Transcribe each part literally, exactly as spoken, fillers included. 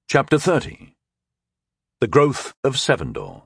Chapter thirty. The Growth of Sevendor.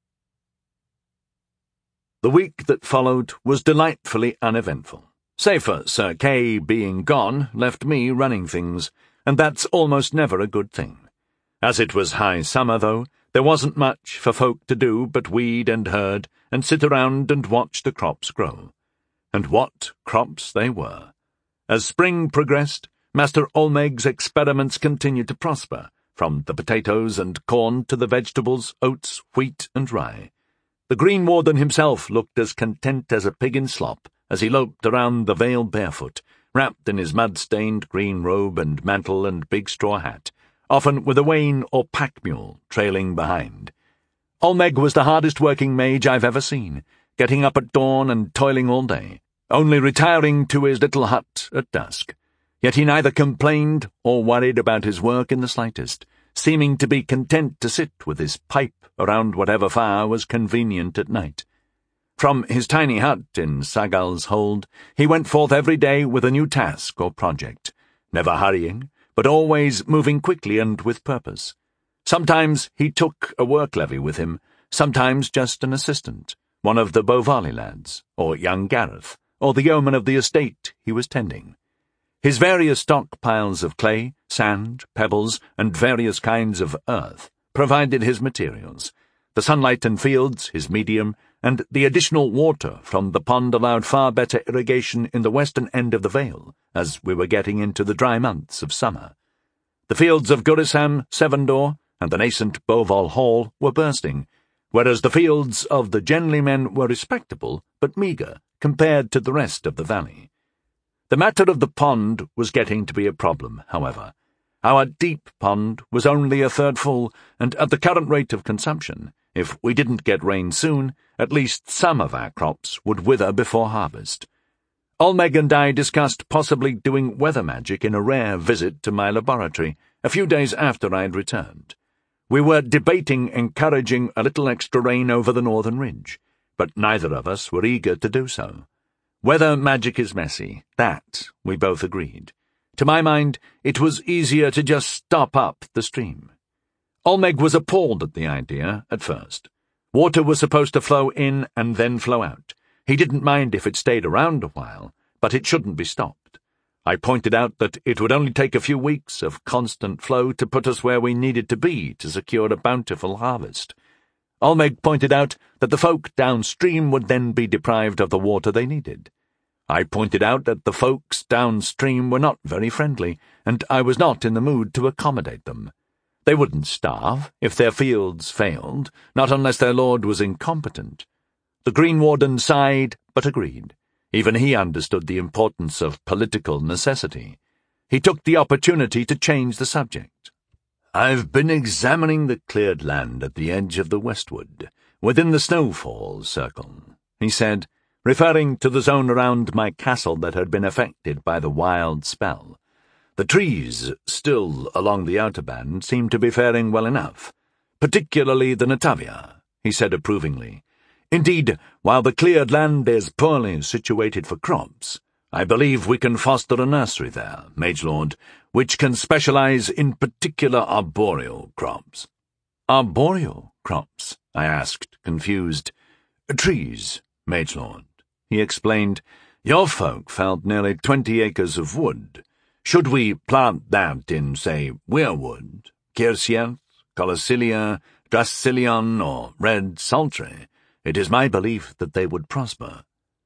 The week that followed was delightfully uneventful. Save for Sir Kay being gone, left me running things, and that's almost never a good thing. As it was high summer, though, there wasn't much for folk to do but weed and herd and sit around and watch the crops grow. And what crops they were! As spring progressed, Master Olmeg's experiments continued to prosper, from the potatoes and corn to the vegetables, oats, wheat, and rye. The Green Warden himself looked as content as a pig in slop as he loped around the vale barefoot, wrapped in his mud-stained green robe and mantle and big straw hat, often with a wain or pack-mule trailing behind. Olmeg was the hardest-working mage I've ever seen, getting up at dawn and toiling all day, only retiring to his little hut at dusk. Yet he neither complained or worried about his work in the slightest, seeming to be content to sit with his pipe around whatever fire was convenient at night. From his tiny hut in Sagal's Hold, he went forth every day with a new task or project, never hurrying, but always moving quickly and with purpose. Sometimes he took a work-levy with him, sometimes just an assistant, one of the Bovali lads, or young Gareth, or the yeoman of the estate he was tending. His various stockpiles of clay, sand, pebbles, and various kinds of earth provided his materials. The sunlight and fields, his medium, and the additional water from the pond allowed far better irrigation in the western end of the vale, as we were getting into the dry months of summer. The fields of Gurisham, Sevendor, and the nascent Boval Hall were bursting, whereas the fields of the Genlymen were respectable but meagre compared to the rest of the valley. The matter of the pond was getting to be a problem, however. Our deep pond was only a third full, and at the current rate of consumption, if we didn't get rain soon, at least some of our crops would wither before harvest. Olmeg and I discussed possibly doing weather magic in a rare visit to my laboratory, a few days after I had returned. We were debating encouraging a little extra rain over the northern ridge, but neither of us were eager to do so. Weather magic is messy, that we both agreed. To my mind, it was easier to just stop up the stream. Olmeg was appalled at the idea, at first. Water was supposed to flow in and then flow out. He didn't mind if it stayed around a while, but it shouldn't be stopped. I pointed out that it would only take a few weeks of constant flow to put us where we needed to be to secure a bountiful harvest. Olmeg pointed out that the folk downstream would then be deprived of the water they needed. I pointed out that the folks downstream were not very friendly, and I was not in the mood to accommodate them. They wouldn't starve if their fields failed, not unless their lord was incompetent. The Green Warden sighed, but agreed. Even he understood the importance of political necessity. He took the opportunity to change the subject. "I've been examining the cleared land at the edge of the Westwood, within the snowfall circle," he said, referring to the zone around my castle that had been affected by the wild spell. The trees, still along the outer band, seemed to be faring well enough, particularly the Natavia, he said approvingly. Indeed, while the cleared land is poorly situated for crops, I believe we can foster a nursery there, Mage Lord, which can specialize in particular arboreal crops." "Arboreal crops?" I asked, confused. "Trees, Mage Lord," he explained. "Your folk felled nearly twenty acres of wood. Should we plant that in, say, weirwood, Kyrsieth, Colicilia, Dracilion, or red sultry, it is my belief that they would prosper."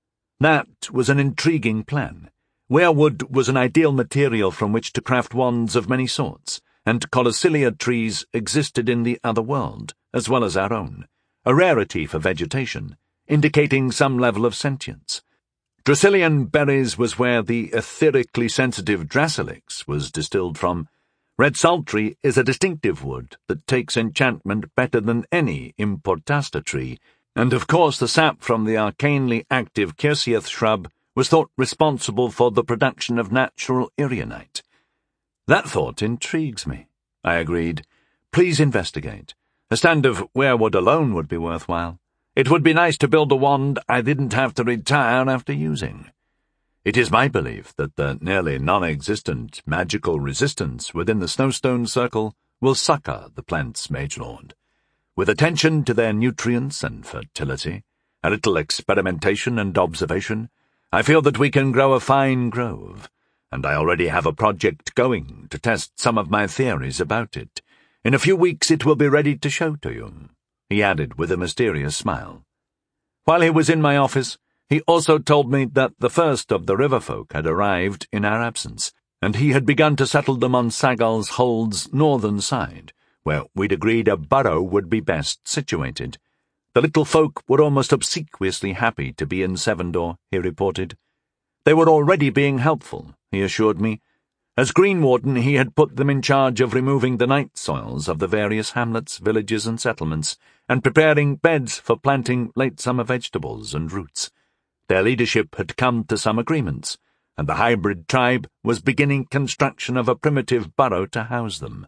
That was an intriguing plan. Weirwood was an ideal material from which to craft wands of many sorts, and Colicilia trees existed in the other world, as well as our own, a rarity for vegetation, indicating some level of sentience. Dracilian berries was where the etherically sensitive Dracilix was distilled from. Red sultry is a distinctive wood that takes enchantment better than any importasta tree, and of course the sap from the arcanely active Kyrsieth shrub was thought responsible for the production of natural Irianite. "That thought intrigues me," I agreed. "Please investigate. A stand of weirwood alone would be worthwhile. It would be nice to build a wand I didn't have to retire after using. It is my belief that the nearly non-existent magical resistance within the Snowstone Circle will succour the plants, Mage Lord. With attention to their nutrients and fertility, a little experimentation and observation, I feel that we can grow a fine grove, and I already have a project going to test some of my theories about it. In a few weeks it will be ready to show to you," he added with a mysterious smile. While he was in my office, he also told me that the first of the river folk had arrived in our absence, and he had begun to settle them on Sagal's Hold's northern side, where we'd agreed a burrow would be best situated. The little folk were almost obsequiously happy to be in Sevendor, he reported. They were already being helpful, he assured me. As Green Warden, he had put them in charge of removing the night soils of the various hamlets, villages, and settlements, and preparing beds for planting late summer vegetables and roots. Their leadership had come to some agreements, and the hybrid tribe was beginning construction of a primitive burrow to house them.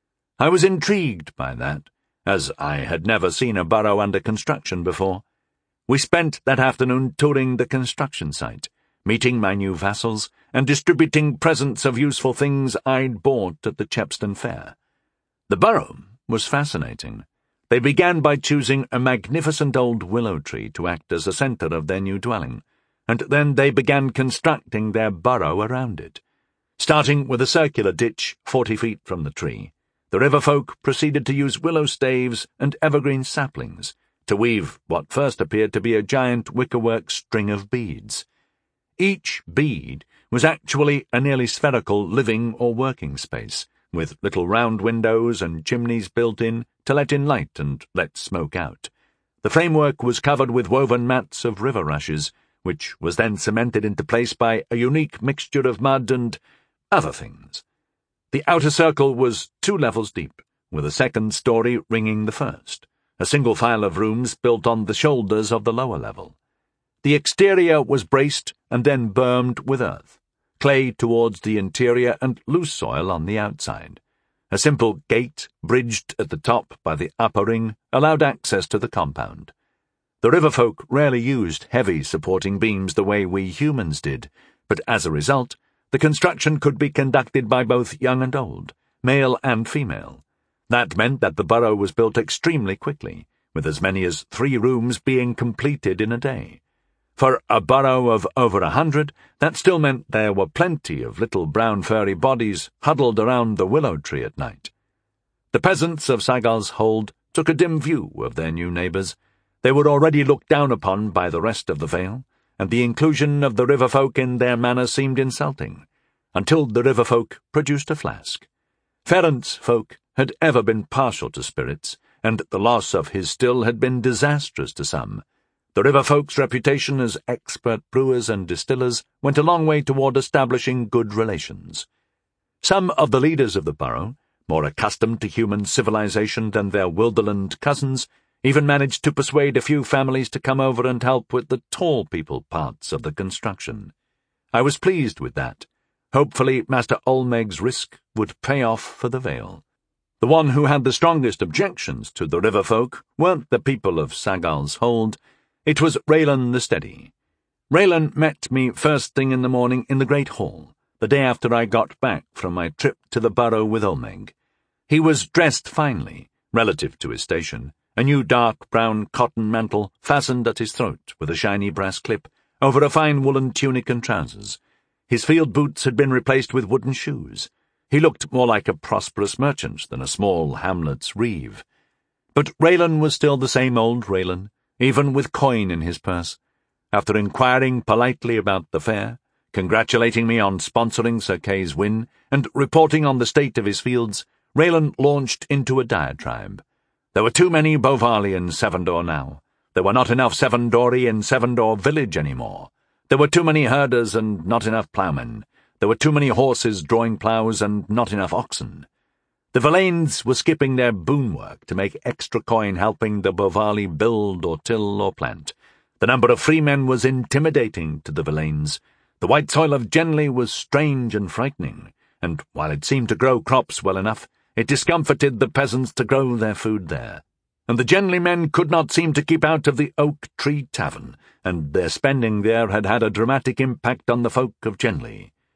I was intrigued by that, as I had never seen a burrow under construction before. We spent that afternoon touring the construction site, meeting my new vassals, and distributing presents of useful things I'd bought at the Chepston Fair. The burrow was fascinating. They began by choosing a magnificent old willow tree to act as the centre of their new dwelling, and then they began constructing their burrow around it. Starting with a circular ditch forty feet from the tree, the river folk proceeded to use willow staves and evergreen saplings to weave what first appeared to be a giant wickerwork string of beads. Each bead was actually a nearly spherical living or working space, with little round windows and chimneys built in to let in light and let smoke out. The framework was covered with woven mats of river rushes, which was then cemented into place by a unique mixture of mud and other things. The outer circle was two levels deep, with a second story ringing the first, a single file of rooms built on the shoulders of the lower level. The exterior was braced and then bermed with earth, clay towards the interior and loose soil on the outside. A simple gate, bridged at the top by the upper ring, allowed access to the compound. The river folk rarely used heavy supporting beams the way we humans did, but as a result, the construction could be conducted by both young and old, male and female. That meant that the burrow was built extremely quickly, with as many as three rooms being completed in a day. For a burrow of over a hundred, that still meant there were plenty of little brown furry bodies huddled around the willow tree at night. The peasants of Sagal's Hold took a dim view of their new neighbours. They were already looked down upon by the rest of the Vale, and the inclusion of the river folk in their manor seemed insulting, until the river folk produced a flask. Ferrant's folk had ever been partial to spirits, and the loss of his still had been disastrous to some. The river folk's reputation as expert brewers and distillers went a long way toward establishing good relations. Some of the leaders of the burrow, more accustomed to human civilization than their Wilderland cousins, even managed to persuade a few families to come over and help with the tall people parts of the construction. I was pleased with that. Hopefully Master Olmeg's risk would pay off for the Vale. The one who had the strongest objections to the river folk weren't the people of Sagal's Hold. It was Raylan the Steady. Raylan met me first thing in the morning in the Great Hall, the day after I got back from my trip to the burrow with Olmeg. He was dressed finely, relative to his station, a new dark brown cotton mantle fastened at his throat with a shiny brass clip, over a fine woolen tunic and trousers. His field boots had been replaced with wooden shoes. He looked more like a prosperous merchant than a small hamlet's reeve. But Raylan was still the same old Raylan, even with coin in his purse. After inquiring politely about the fair, congratulating me on sponsoring Sir Kay's win, and reporting on the state of his fields, Raylan launched into a diatribe. There were too many Bovali in Sevendor now. There were not enough Sevendori in Sevendor village anymore. There were too many herders and not enough ploughmen. There were too many horses drawing ploughs and not enough oxen. The Verlaines were skipping their boon work to make extra coin helping the Bovali build or till or plant. The number of free men was intimidating to the Verlaines. The white soil of Genley was strange and frightening, and while it seemed to grow crops well enough, it discomforted the peasants to grow their food there. And the Genley men could not seem to keep out of the Oak Tree Tavern, and their spending there had had a dramatic impact on the folk of Genley.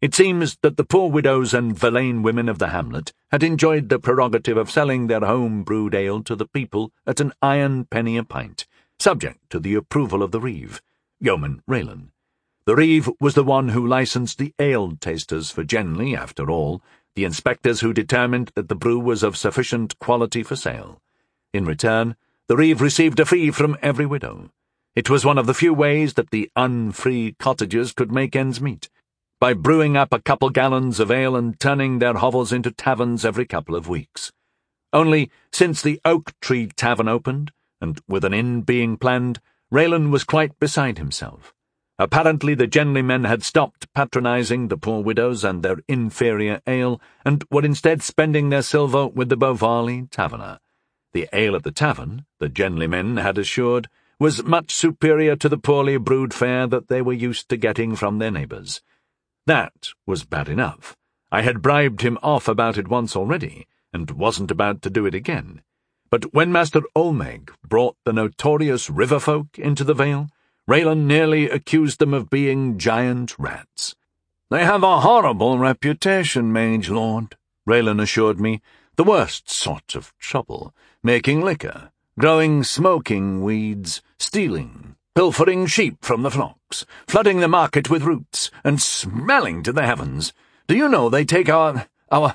It seems that the poor widows and Verlaine women of the hamlet had enjoyed the prerogative of selling their home-brewed ale to the people at an iron penny a pint, subject to the approval of the Reeve, Yeoman Raylan. The Reeve was the one who licensed the ale tasters for generally, after all, the inspectors who determined that the brew was of sufficient quality for sale. In return, the Reeve received a fee from every widow. It was one of the few ways that the unfree cottagers could make ends meet, by brewing up a couple gallons of ale and turning their hovels into taverns every couple of weeks. Only, since the Oak Tree Tavern opened, and with an inn being planned, Raylan was quite beside himself. Apparently the gentlemen had stopped patronising the poor widows and their inferior ale, and were instead spending their silver with the Beauvarley taverner. The ale at the tavern, the gentlemen had assured, was much superior to the poorly brewed fare that they were used to getting from their neighbours. That was bad enough. I had bribed him off about it once already, and wasn't about to do it again. But when Master Olmeg brought the notorious river folk into the Vale, Raylan nearly accused them of being giant rats. "They have a horrible reputation, mage lord," Raylan assured me. "The worst sort of trouble, making liquor, growing smoking weeds, stealing, pilfering sheep from the flocks, flooding the market with roots, and smelling to the heavens. Do you know they take our, our,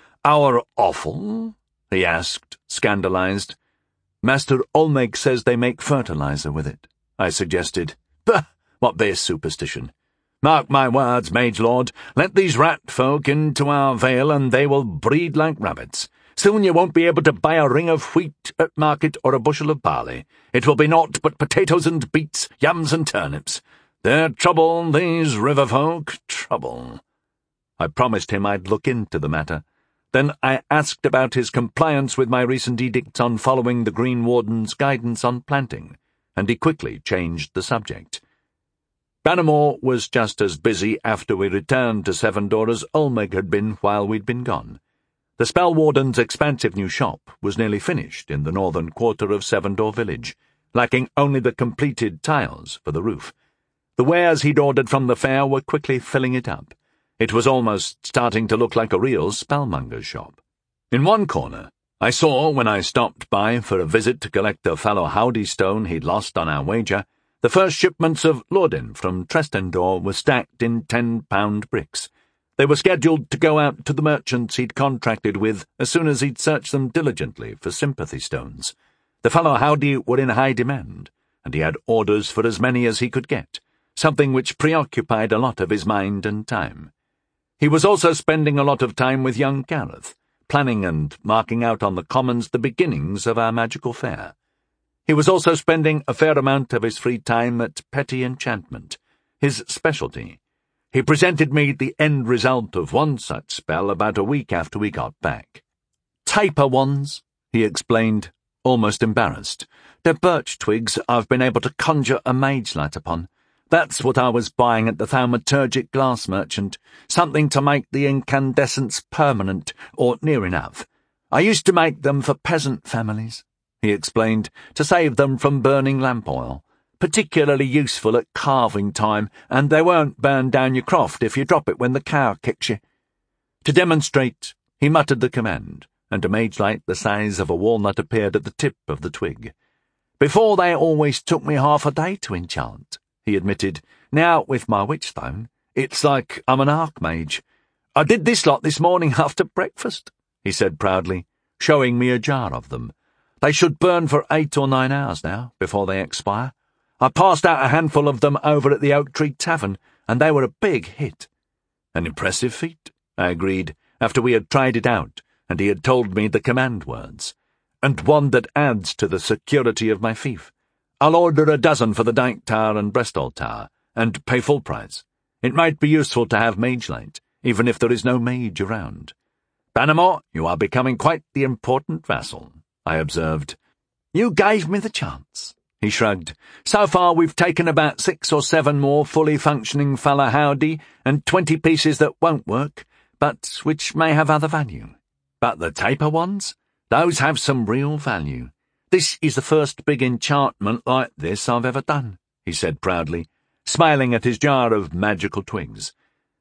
our offal?" he asked, scandalized. "Master Olmeg says they make fertilizer with it," I suggested. "Bah! What base superstition! Mark my words, mage lord, let these rat folk into our vale and they will breed like rabbits. Soon you won't be able to buy a ring of wheat at market or a bushel of barley. It will be naught but potatoes and beets, yams and turnips. They're trouble, these river folk, trouble." I promised him I'd look into the matter. Then I asked about his compliance with my recent edicts on following the Green Warden's guidance on planting, and he quickly changed the subject. Bannermore was just as busy after we returned to Sevendor as Olmeg had been while we'd been gone. The Spellwarden's expansive new shop was nearly finished in the northern quarter of Sevendor village, lacking only the completed tiles for the roof. The wares he'd ordered from the fair were quickly filling it up. It was almost starting to look like a real spellmonger's shop. In one corner, I saw, when I stopped by for a visit to collect the fallow howdy stone he'd lost on our wager, the first shipments of Lorden from Trestendor were stacked in ten-pound bricks. They were scheduled to go out to the merchants he'd contracted with as soon as he'd searched them diligently for sympathy stones. The fallow howdy were in high demand, and he had orders for as many as he could get, something which preoccupied a lot of his mind and time. He was also spending a lot of time with young Gareth, planning and marking out on the commons the beginnings of our magical fair. He was also spending a fair amount of his free time at petty enchantment, his specialty. He presented me the end result of one such spell about a week after we got back. "Taper wands," he explained, almost embarrassed. "They're birch twigs I've been able to conjure a mage light upon. That's what I was buying at the thaumaturgic glass merchant, something to make the incandescence permanent, or near enough. I used to make them for peasant families," he explained, "to save them from burning lamp oil. Particularly useful at carving time, and they won't burn down your croft if you drop it when the cow kicks you." To demonstrate, he muttered the command, and a mage light the size of a walnut appeared at the tip of the twig. "Before they always took me half a day to enchant," he admitted. "Now, with my witchstone, it's like I'm an archmage. I did this lot this morning after breakfast," he said proudly, showing me a jar of them. "They should burn for eight or nine hours now, before they expire. I passed out a handful of them over at the Oak Tree Tavern, and they were a big hit." "An impressive feat," I agreed, after we had tried it out, and he had told me the command words. "And one that adds to the security of my fief. I'll order a dozen for the Dyke Tower and Brestall Tower, and pay full price. It might be useful to have mage light, even if there is no mage around." "Bannermore, you are becoming quite the important vassal," I observed. "You gave me the chance," he shrugged. "So far we've taken about six or seven more fully functioning fallow howdy, and twenty pieces that won't work, but which may have other value. But the taper ones? Those have some real value. This is the first big enchantment like this I've ever done," he said proudly, smiling at his jar of magical twigs.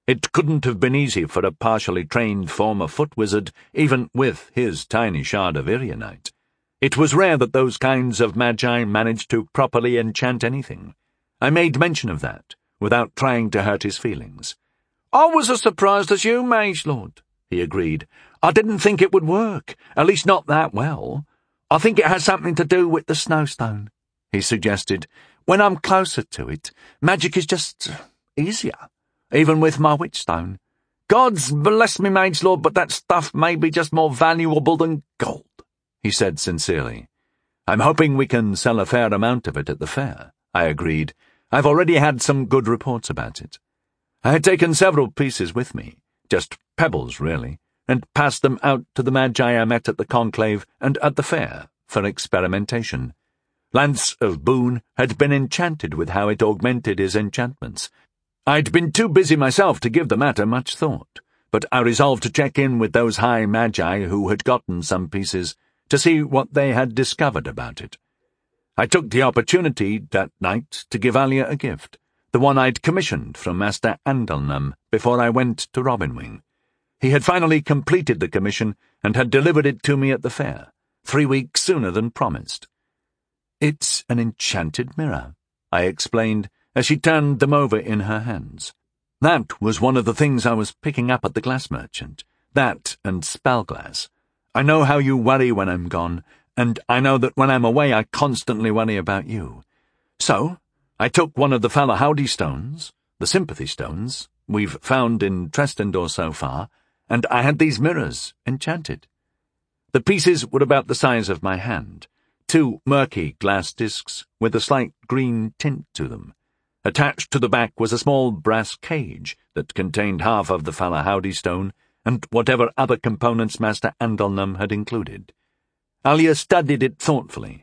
It couldn't have been easy for a partially trained former foot wizard, even with his tiny shard of Irianite. It was rare that those kinds of magi managed to properly enchant anything. I made mention of that, without trying to hurt his feelings. "I was as surprised as you, Mage Lord," he agreed. "I didn't think it would work, at least not that well. I think it has something to do with the snowstone," he suggested. "When I'm closer to it, magic is just easier, even with my witchstone. Gods bless me, Mage Lord, but that stuff may be just more valuable than gold," he said sincerely. "I'm hoping we can sell a fair amount of it at the fair," I agreed. "I've already had some good reports about it." I had taken several pieces with me, just pebbles really, and passed them out to the magi I met at the conclave and at the fair for experimentation. Lance of Boone had been enchanted with how it augmented his enchantments. I'd been too busy myself to give the matter much thought, but I resolved to check in with those high magi who had gotten some pieces to see what they had discovered about it. I took the opportunity that night to give Alia a gift, the one I'd commissioned from Master Andalnam before I went to Robinwing. He had finally completed the commission and had delivered it to me at the fair, three weeks sooner than promised. "It's an enchanted mirror," I explained as she turned them over in her hands. That was one of the things I was picking up at the glass merchant, that and spellglass. I know how you worry when I'm gone, and I know that when I'm away I constantly worry about you. So I took one of the Falahowdy stones, the sympathy stones, we've found in Trestendor so far, and I had these mirrors enchanted. The pieces were about the size of my hand, two murky glass discs with a slight green tint to them. Attached to the back was a small brass cage that contained half of the Falahowdy stone and whatever other components Master Andalnam had included. Alia studied it thoughtfully.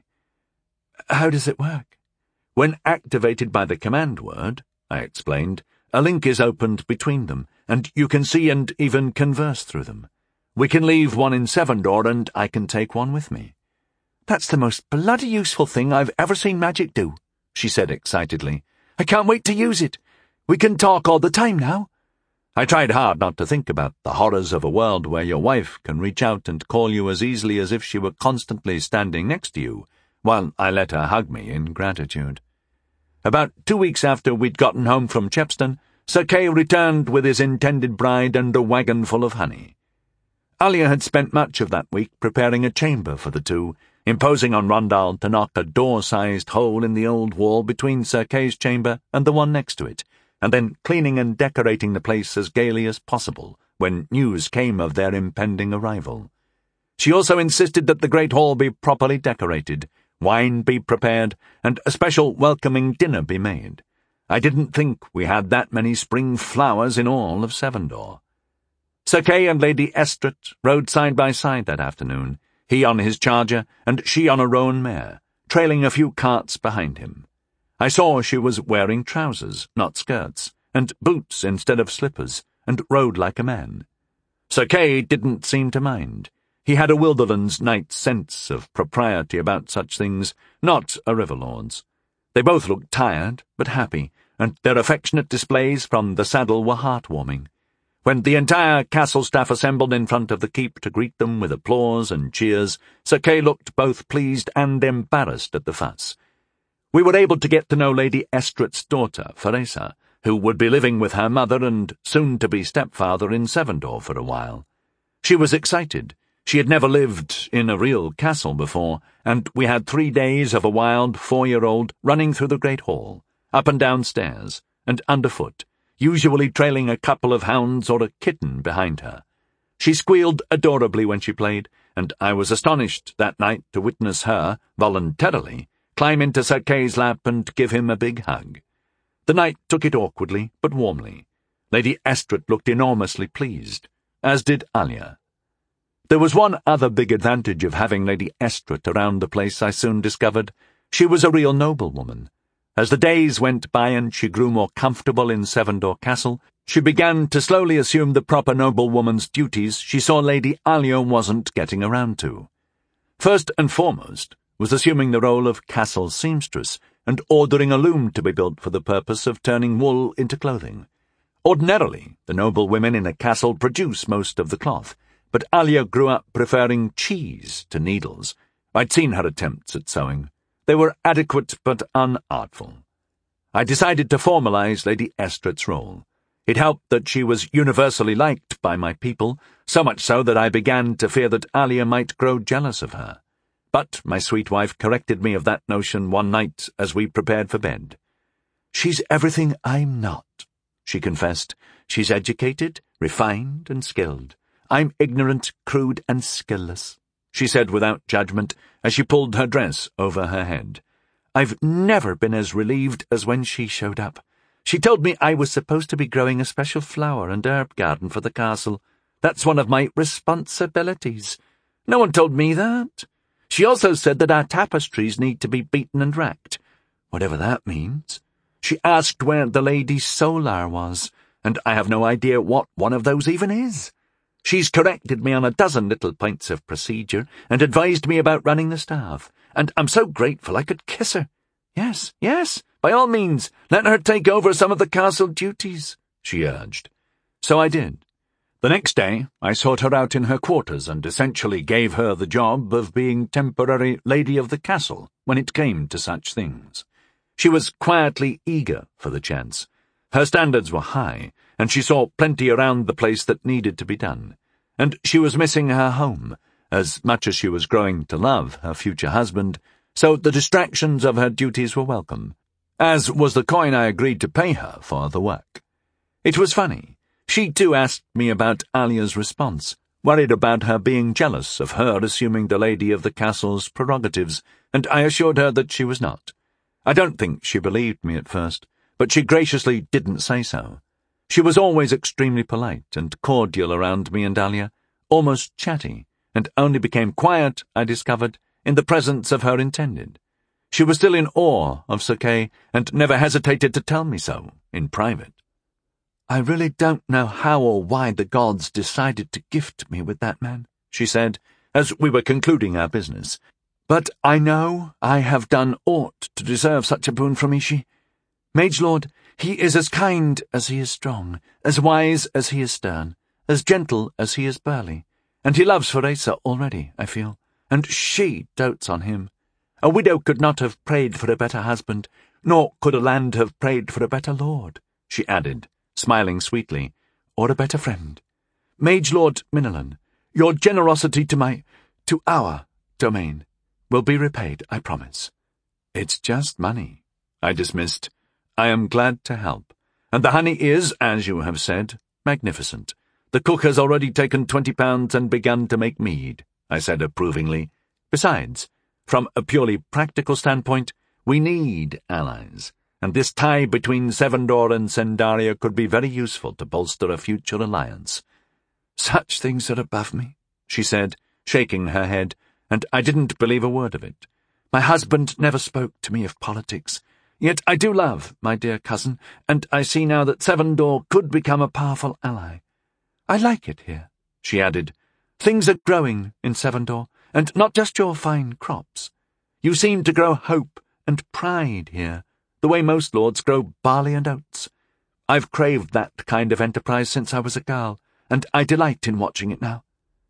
"How does it work?" "When activated by the command word," I explained, "a link is opened between them, and you can see and even converse through them. We can leave one in Sevendor, and I can take one with me." "That's the most bloody useful thing I've ever seen magic do," she said excitedly. "I can't wait to use it. We can talk all the time now." I tried hard not to think about the horrors of a world where your wife can reach out and call you as easily as if she were constantly standing next to you, while I let her hug me in gratitude. About two weeks after we'd gotten home from Chepston, Sir Kay returned with his intended bride and a wagon full of honey. Alia had spent much of that week preparing a chamber for the two, imposing on Rondal to knock a door-sized hole in the old wall between Sir Kay's chamber and the one next to it, and then cleaning and decorating the place as gaily as possible when news came of their impending arrival. She also insisted that the great hall be properly decorated, wine be prepared, and a special welcoming dinner be made. I didn't think we had that many spring flowers in all of Sevendor. Sir Kay and Lady Estret rode side by side that afternoon, he on his charger and she on a roan mare, trailing a few carts behind him. I saw she was wearing trousers, not skirts, and boots instead of slippers, and rode like a man. Sir Kay didn't seem to mind. He had a Wilderlands knight's sense of propriety about such things, not a Riverlord's. They both looked tired, but happy, and their affectionate displays from the saddle were heartwarming. When the entire castle staff assembled in front of the keep to greet them with applause and cheers, Sir Kay looked both pleased and embarrassed at the fuss. We were able to get to know Lady Estret's daughter, Feresa, who would be living with her mother and soon-to-be stepfather in Sevendor for a while. She was excited. She had never lived in a real castle before, and we had three days of a wild four-year-old running through the great hall, up and down stairs, and underfoot, usually trailing a couple of hounds or a kitten behind her. She squealed adorably when she played, and I was astonished that night to witness her, voluntarily, climb into Sir Kay's lap and give him a big hug. The knight took it awkwardly, but warmly. Lady Estret looked enormously pleased, as did Alia. There was one other big advantage of having Lady Estret around the place, I soon discovered. She was a real noblewoman. As the days went by and she grew more comfortable in Sevendor Castle, she began to slowly assume the proper noblewoman's duties she saw Lady Alia wasn't getting around to. First and foremost was assuming the role of castle seamstress and ordering a loom to be built for the purpose of turning wool into clothing. Ordinarily, the noble women in a castle produce most of the cloth, but Alia grew up preferring cheese to needles. I'd seen her attempts at sewing. They were adequate but unartful. I decided to formalize Lady Estret's role. It helped that she was universally liked by my people, so much so that I began to fear that Alia might grow jealous of her. But my sweet wife corrected me of that notion one night as we prepared for bed. "She's everything I'm not," she confessed. "She's educated, refined, and skilled. I'm ignorant, crude, and skillless," she said without judgment as she pulled her dress over her head. "I've never been as relieved as when she showed up. She told me I was supposed to be growing a special flower and herb garden for the castle. That's one of my responsibilities. No one told me that. She also said that our tapestries need to be beaten and racked, whatever that means. She asked where the Lady Solar was, and I have no idea what one of those even is. She's corrected me on a dozen little points of procedure and advised me about running the staff, and I'm so grateful I could kiss her. Yes, yes, by all means, let her take over some of the castle duties," she urged. So I did. The next day, I sought her out in her quarters and essentially gave her the job of being temporary lady of the castle when it came to such things. She was quietly eager for the chance. Her standards were high, and she saw plenty around the place that needed to be done. And she was missing her home, as much as she was growing to love her future husband, so the distractions of her duties were welcome, as was the coin I agreed to pay her for the work. It was funny. She too asked me about Alia's response, worried about her being jealous of her assuming the lady of the castle's prerogatives, and I assured her that she was not. I don't think she believed me at first, but she graciously didn't say so. She was always extremely polite and cordial around me and Alia, almost chatty, and only became quiet, I discovered, in the presence of her intended. She was still in awe of Sir Kay, and never hesitated to tell me so, in private. "I really don't know how or why the gods decided to gift me with that man," she said, as we were concluding our business. "But I know I have done aught to deserve such a boon from Ishi. Magelord, he is as kind as he is strong, as wise as he is stern, as gentle as he is burly, and he loves Feresa already, I feel, and she dotes on him. A widow could not have prayed for a better husband, nor could a land have prayed for a better lord," she added, smiling sweetly, "or a better friend. Magelord Minallan, your generosity to my, to our domain will be repaid, I promise." "It's just money," I dismissed. "I am glad to help, and the honey is, as you have said, magnificent. The cook has already taken twenty pounds and begun to make mead," I said approvingly. "Besides, from a purely practical standpoint, we need allies, and this tie between Sevendor and Sendaria could be very useful to bolster a future alliance." "Such things are above me," she said, shaking her head, and I didn't believe a word of it. "My husband never spoke to me of politics. Yet I do love my dear cousin, and I see now that Sevendor could become a powerful ally. I like it here," she added. "Things are growing in Sevendor, and not just your fine crops. You seem to grow hope and pride here, the way most lords grow barley and oats. I've craved that kind of enterprise since I was a girl, and I delight in watching it now."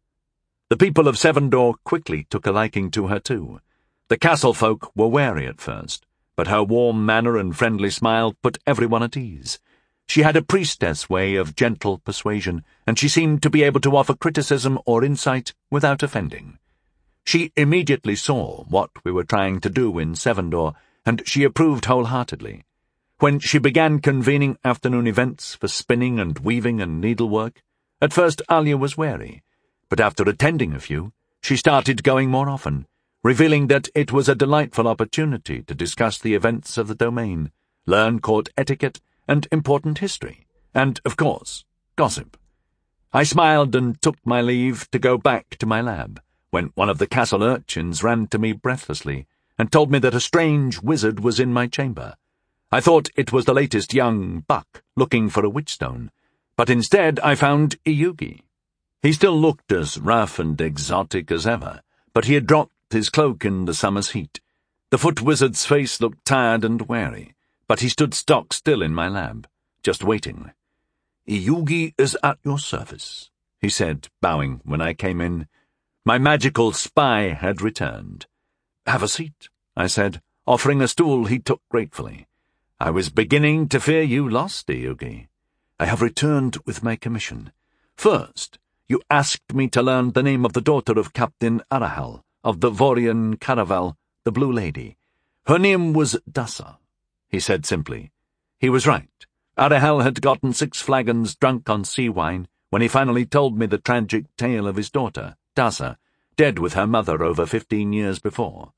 The people of Sevendor quickly took a liking to her too. The castle folk were wary at first, but her warm manner and friendly smile put everyone at ease. She had a priestess way of gentle persuasion, and she seemed to be able to offer criticism or insight without offending. She immediately saw what we were trying to do in Sevendor, and she approved wholeheartedly. When she began convening afternoon events for spinning and weaving and needlework, at first Alia was wary, but after attending a few, she started going more often, revealing that it was a delightful opportunity to discuss the events of the domain, learn court etiquette and important history, and, of course, gossip. I smiled and took my leave to go back to my lab, when one of the castle urchins ran to me breathlessly and told me that a strange wizard was in my chamber. I thought it was the latest young buck looking for a witchstone, but instead I found Iyugi. He still looked as rough and exotic as ever, but he had dropped his cloak in the summer's heat. The foot wizard's face looked tired and wary, but he stood stock still in my lab, just waiting. Iyugi is at your service, he said, bowing when I came in. My magical spy had returned. Have a seat, I said, offering a stool he took gratefully. I was beginning to fear you lost, Iyugi. I have returned with my commission. First, you asked me to learn the name of the daughter of Captain Arahal, of the Vorian Caravel, the Blue Lady. Her name was Dasa, he said simply. He was right. Arahal had gotten six flagons drunk on sea wine when he finally told me the tragic tale of his daughter, Dasa, dead with her mother over fifteen years before.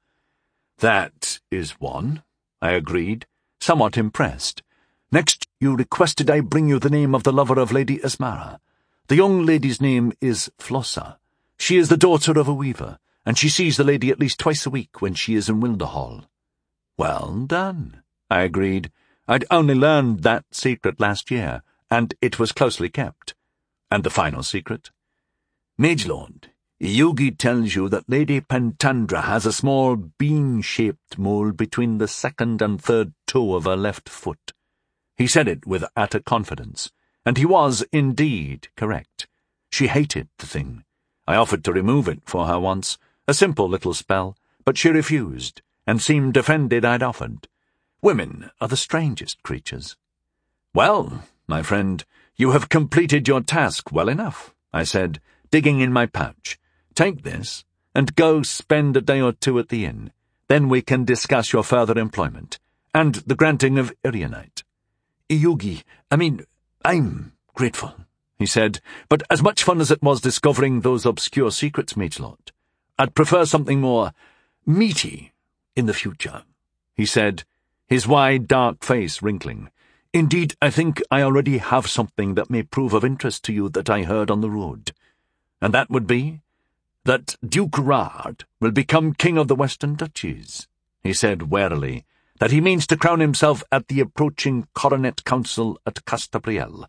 That is one, I agreed, somewhat impressed. Next, you requested I bring you the name of the lover of Lady Asmara. The young lady's name is Flossa. She is the daughter of a weaver, and she sees the lady at least twice a week when she is in Wilderhall. Well done, I agreed. I'd only learned that secret last year, and it was closely kept. And the final secret? Magelord, Iyugi tells you that Lady Pentandra has a small bean-shaped mole between the second and third toe of her left foot. He said it with utter confidence, and he was indeed correct. She hated the thing. I offered to remove it for her once, a simple little spell, but she refused, and seemed offended I'd offered. Women are the strangest creatures. Well, my friend, you have completed your task well enough, I said, digging in my pouch. Take this, and go spend a day or two at the inn. Then we can discuss your further employment, and the granting of Irianite. Iyugi, I mean, I'm grateful, he said, but as much fun as it was discovering those obscure secrets, Magelord, I'd prefer something more meaty in the future, he said, his wide, dark face wrinkling. Indeed, I think I already have something that may prove of interest to you that I heard on the road. And that would be that Duke Rard will become king of the Western Duchies, he said warily, that he means to crown himself at the approaching Coronet Council at Castabriel.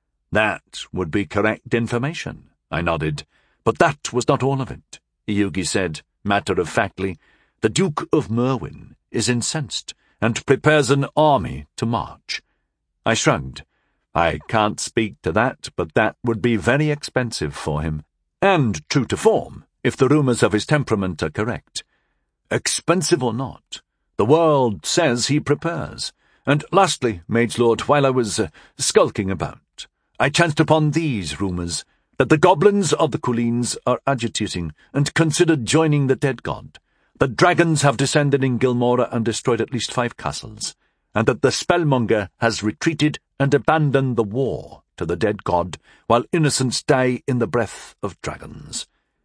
That would be correct information, I nodded, but that was not all of it, Iyugi said, matter-of-factly. The Duke of Merwin is incensed, and prepares an army to march. I shrugged. I can't speak to that, but that would be very expensive for him, and true to form, if the rumours of his temperament are correct. Expensive or not, the world says he prepares. And lastly, Magelord, while I was uh, skulking about, I chanced upon these rumours, that the goblins of the Culines are agitating and considered joining the dead god, that dragons have descended in Gilmora and destroyed at least five castles, and that the spellmonger has retreated and abandoned the war to the dead god, while innocents die in the breath of dragons.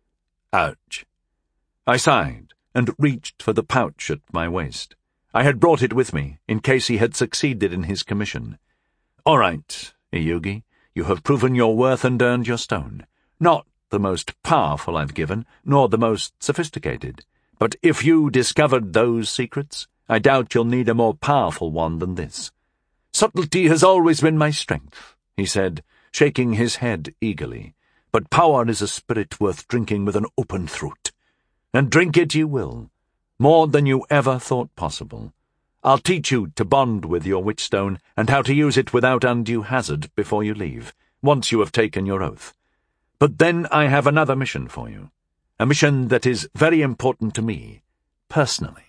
Ouch. I sighed, and reached for the pouch at my waist. I had brought it with me, in case he had succeeded in his commission. All right, Iyugi, you have proven your worth and earned your stone. Not the most powerful I've given, nor the most sophisticated. But if you discovered those secrets, I doubt you'll need a more powerful one than this. Subtlety has always been my strength, he said, shaking his head eagerly. But power is a spirit worth drinking with an open throat. And drink it you will, more than you ever thought possible. I'll teach you to bond with your witchstone and how to use it without undue hazard before you leave, once you have taken your oath. But then I have another mission for you, a mission that is very important to me, personally.